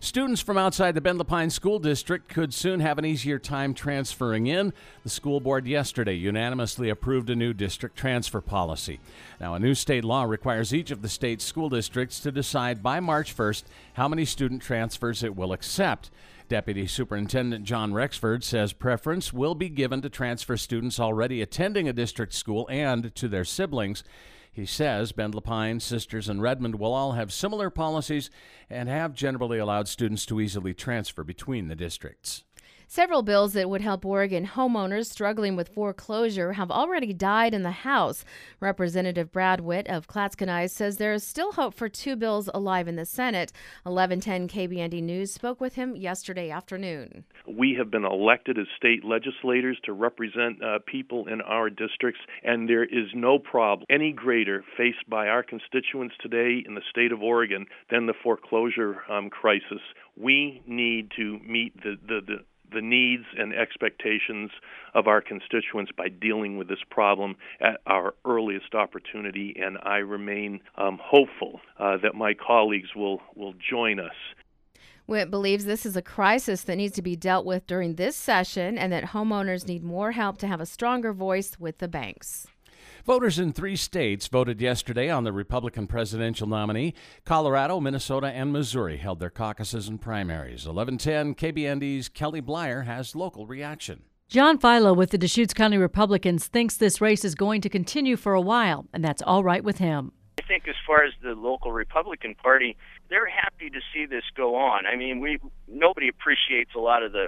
Students from outside the Bend Lapine School District could soon have an easier time transferring in. The school board yesterday unanimously approved a new district transfer policy. Now, a new state law requires each of the state's school districts to decide by March 1st how many student transfers it will accept. Deputy Superintendent John Rexford says preference will be given to transfer students already attending a district school and to their siblings. He says Bend Lapine, Sisters, and Redmond will all have similar policies and have generally allowed students to easily transfer between the districts. Several bills that would help Oregon homeowners struggling with foreclosure have already died in the House. Representative Brad Witt of Clatskanie says there is still hope for two bills alive in the Senate. 1110 KBND News spoke with him yesterday afternoon. We have been elected as state legislators to represent people in our districts, and there is no problem any greater faced by our constituents today in the state of Oregon than the foreclosure crisis. We need to meet the needs and expectations of our constituents by dealing with this problem at our earliest opportunity, and I remain hopeful that my colleagues will join us. Witt believes this is a crisis that needs to be dealt with during this session and that homeowners need more help to have a stronger voice with the banks. Voters in 3 states voted yesterday on the Republican presidential nominee. Colorado, Minnesota, and Missouri held their caucuses and primaries. 1110 KBND's Kelly Blyer has local reaction. John Philo with the Deschutes County Republicans thinks this race is going to continue for a while, and that's all right with him. I think as far as the local Republican Party, they're happy to see this go on. I mean, nobody appreciates a lot of the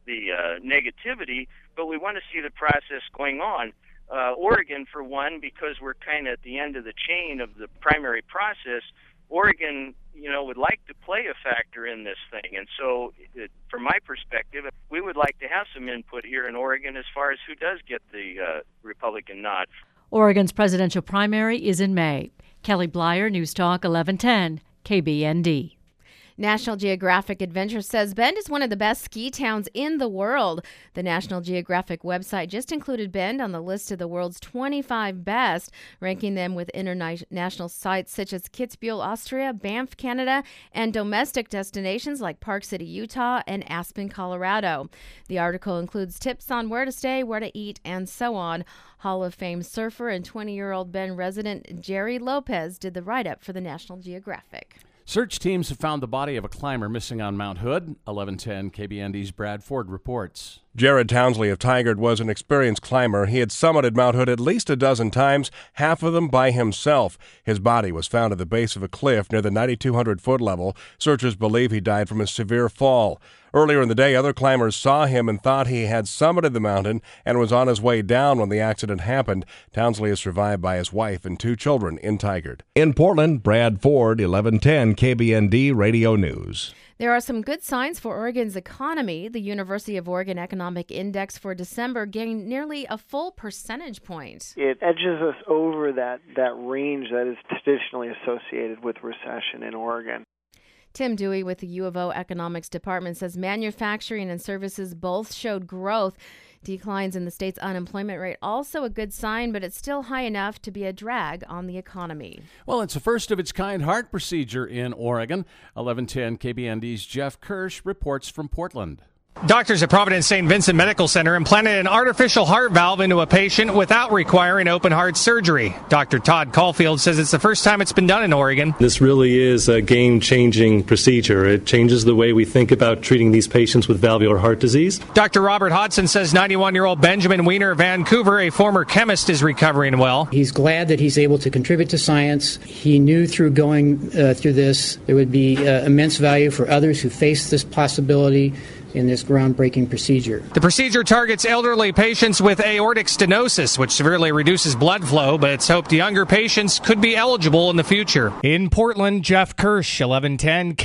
negativity, but we want to see the process going on. Oregon, for one, because we're kind of at the end of the chain of the primary process, Oregon, would like to play a factor in this thing. And so, from my perspective, we would like to have some input here in Oregon as far as who does get the Republican nod. Oregon's presidential primary is in May. Kelly Blyer, News Talk 1110, KBND. National Geographic Adventure says Bend is one of the best ski towns in the world. The National Geographic website just included Bend on the list of the world's 25 best, ranking them with international sites such as Kitzbühel, Austria, Banff, Canada, and domestic destinations like Park City, Utah, and Aspen, Colorado. The article includes tips on where to stay, where to eat, and so on. Hall of Fame surfer and 20-year-old Bend resident Jerry Lopez did the write-up for the National Geographic. Search teams have found the body of a climber missing on Mount Hood. 1110 KBND's Brad Ford reports. Jared Townsley of Tigard was an experienced climber. He had summited Mount Hood at least a dozen times, half of them by himself. His body was found at the base of a cliff near the 9,200-foot level. Searchers believe he died from a severe fall. Earlier in the day, other climbers saw him and thought he had summited the mountain and was on his way down when the accident happened. Townsley is survived by his wife and 2 children in Tigard. In Portland, Brad Ford, 1110 KBND Radio News. There are some good signs for Oregon's economy. The University of Oregon Economic Index for December gained nearly a full percentage point. It edges us over that range that is traditionally associated with recession in Oregon. Tim Dewey with the U of O Economics Department says manufacturing and services both showed growth. Declines in the state's unemployment rate also a good sign, but it's still high enough to be a drag on the economy. Well, it's a first-of-its-kind heart procedure in Oregon. 1110 KBND's Jeff Kirsch reports from Portland. Doctors at Providence St. Vincent Medical Center implanted an artificial heart valve into a patient without requiring open heart surgery. Dr. Todd Caulfield says it's the first time it's been done in Oregon. This really is a game-changing procedure. It changes the way we think about treating these patients with valvular heart disease. Dr. Robert Hodson says 91-year-old Benjamin Weiner of Vancouver, a former chemist, is recovering well. He's glad that he's able to contribute to science. He knew through going through this there would be immense value for others who face this possibility in this groundbreaking procedure. The procedure targets elderly patients with aortic stenosis, which severely reduces blood flow, but it's hoped younger patients could be eligible in the future. In Portland, Jeff Kirsch, 1110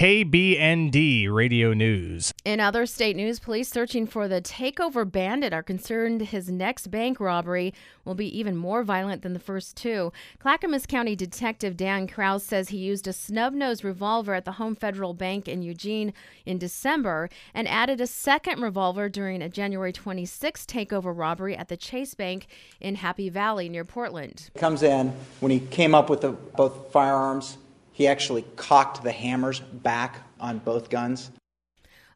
KBND Radio News. In other state news, police searching for the takeover bandit are concerned his next bank robbery will be even more violent than the first 2. Clackamas County Detective Dan Krause says he used a snub-nosed revolver at the Home Federal Bank in Eugene in December and added a second revolver during a January 26th takeover robbery at the Chase Bank in Happy Valley near Portland. Comes in, when he came up with both firearms, he actually cocked the hammers back on both guns.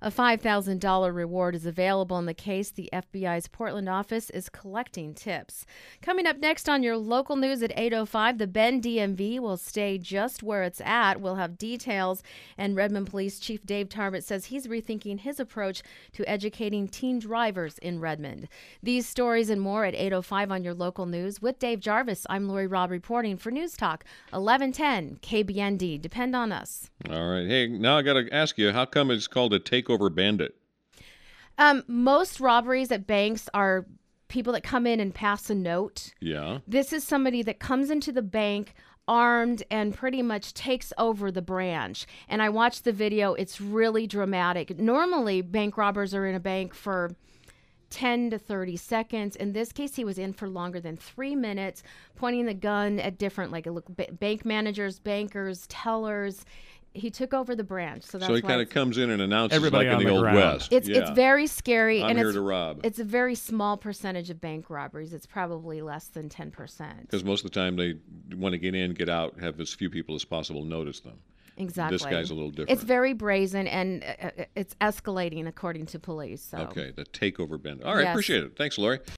A $5,000 reward is available in the case. The FBI's Portland office is collecting tips. Coming up next on your local news at 8:05, the Bend DMV will stay just where it's at. We'll have details, and Redmond Police Chief Dave Tarbett says he's rethinking his approach to educating teen drivers in Redmond. These stories and more at 8:05 on your local news. With Dave Jarvis, I'm Lori Robb reporting for News Talk 1110 KBND. Depend on us. All right. Hey, now I got to ask you, how come it's called a takeover bandit? Most robberies at banks are people that come in and pass a note. Yeah. This is somebody that comes into the bank armed and pretty much takes over the branch. And I watched the video. It's really dramatic. Normally, bank robbers are in a bank for 10 to 30 seconds. In this case, he was in for longer than 3 minutes, pointing the gun at different, bank managers, bankers, tellers. He took over the branch. So he kind of comes in and announces everybody like in the Old West. It's very scary. I'm here to rob. It's a very small percentage of bank robberies. It's probably less than 10%. Because most of the time they want to get in, get out, have as few people as possible notice them. Exactly. This guy's a little different. It's very brazen, and it's escalating according to police. So. Okay, the takeover bandit. All right, yes. Appreciate it. Thanks, Lori.